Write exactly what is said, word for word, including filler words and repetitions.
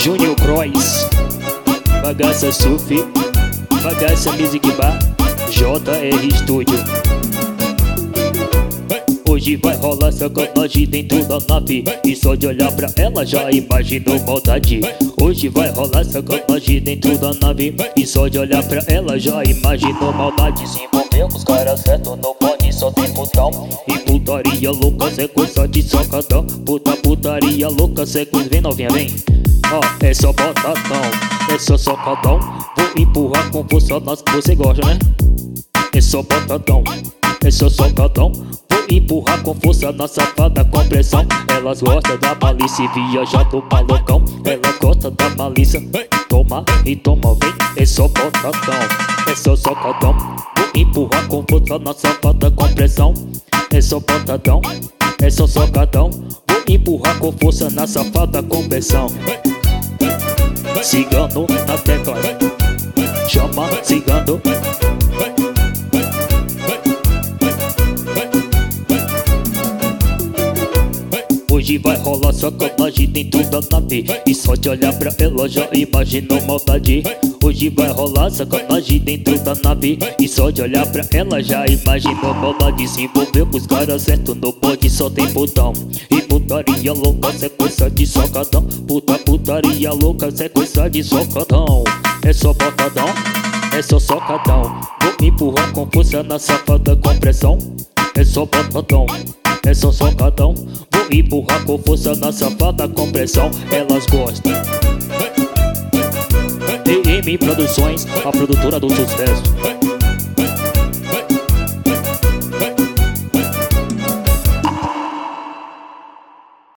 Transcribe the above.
Júnior Croix, Bagaça Surf, Bagaça Music Bar, J R Studio. Hoje vai rolar sacanagem dentro da nave, e só de olhar pra ela já imaginou maldade. Hoje vai rolar sacanagem dentro da nave, e só de olhar pra ela já imaginou maldade. Se envolveu com os caras certos no bonde, só tem putão e putaria louca, sequência de socadão. Puta putaria louca, sequência, vem novinha, vem. Ó, oh, é só botadão, é só socadão. Vou empurrar com força nas que você gosta, né? É só botadão, é só socadão. Vou empurrar com força na safada com pressão. Elas gostam da malícia e viajar do malocão. Ela gosta da malícia, toma e toma, vem. É só botadão, é só socadão. Vou empurrar com força na safada com pressão. É só botadão, é só socadão. Vou empurrar com força na safada com pressão. Cigano na tecla, chama cigano. Hoje vai rolar sacanagem dentro da nave, e só de olhar pra ela já imaginou maldade. Hoje vai rolar sacanagem dentro da nave, e só de olhar pra ela já imaginou maldade. Se envolveu com os caras certos no bonde, só tem botão e putaria louca, sequência de socadão. Puta putaria louca, sequência de socadão. É só botadão, é só socadão. Vou empurrar com força na safada com pressão. É só botadão, é só socadão. Vou empurrar com força na safada com pressão. Elas gostam. T M Produções, a produtora do sucesso.